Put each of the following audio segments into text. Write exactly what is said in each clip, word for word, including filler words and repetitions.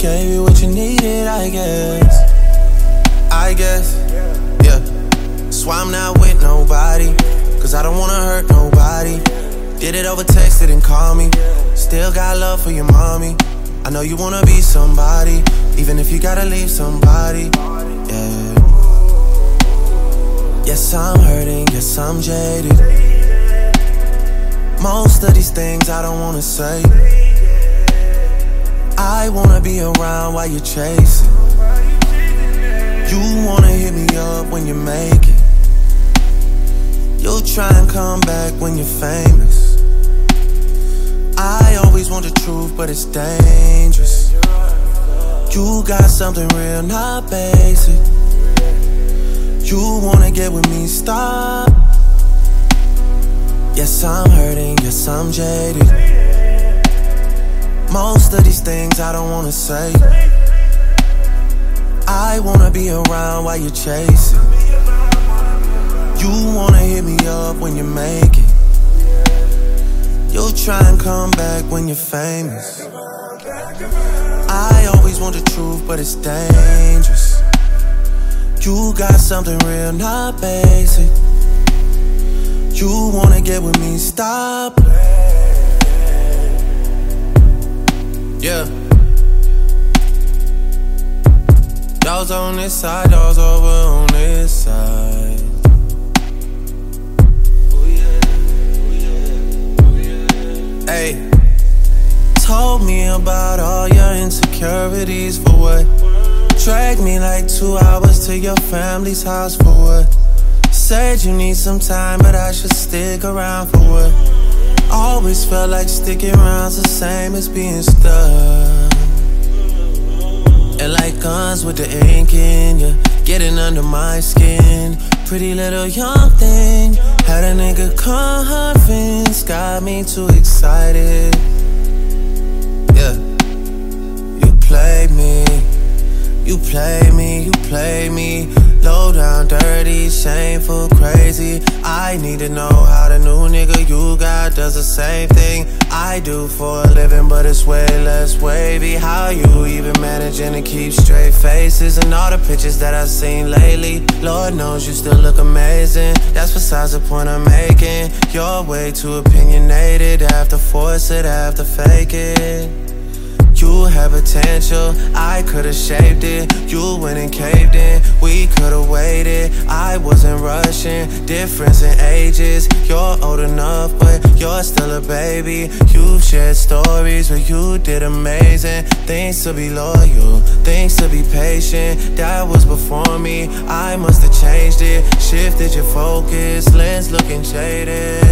gave you what you needed, I guess. I guess, yeah. That's why I'm not with nobody, cause I don't wanna hurt nobody. Did it over text, didn't call me. Still got love for your mommy. I know you wanna be somebody, even if you gotta leave somebody, yeah. Yes, I'm hurting, yes, I'm jaded. Most of these things I don't wanna say. I wanna be around while you're chasing. You wanna hit me up when you make it. You'll try and come back when you're famous. I always want the truth, but it's dangerous. You got something real, not basic. You wanna get with me, stop. Yes, I'm hurting, yes, I'm jaded. Most of these things I don't wanna say. I wanna be around while you're chasing. You wanna hit me up when you make it. You'll try and come back when you're famous. I always want the truth, but it's dangerous. You got something real, not basic. You wanna get with me, stop. Yeah. Y'all's on this side, y'all's over on this side. Hey, told me about all your insecurities, for what? Dragged me like two hours to your family's house, for what? Said you need some time, but I should stick around, for what? Always felt like sticking around's the same as being stuck. And like guns with the ink in ya, getting under my skin. Pretty little young thing, had a nigga convinced, got me too excited. Yeah, you played me, you played me, you played me. Low down, dirty, shameful, crazy. I need to know how the new nigga you got does the same thing I do for a living, but it's way less wavy. How you even managing to keep straight faces? And all the pictures that I've seen lately, Lord knows you still look amazing. That's besides the point I'm making. You're way too opinionated, have to force it, have to fake it. You had potential, I could've shaped it. You went and caved in, we could've waited. I wasn't rushing, difference in ages. You're old enough, but you're still a baby. You've shared stories where you did amazing. Things to be loyal, things to be patient. That was before me, I must've changed it. Shifted your focus, lens looking jaded.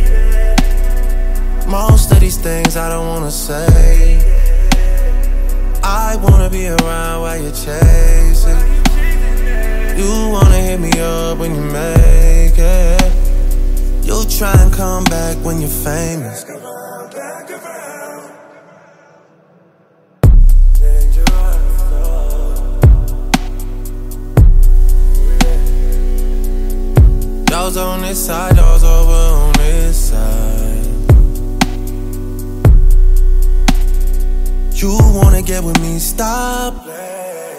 Most of these things I don't wanna say. I wanna be around while you're chasing. You wanna hit me up when you make it. You'll try and come back when you're famous. Y'all's on this side, y'all's over on this side. You wanna get with me, stop.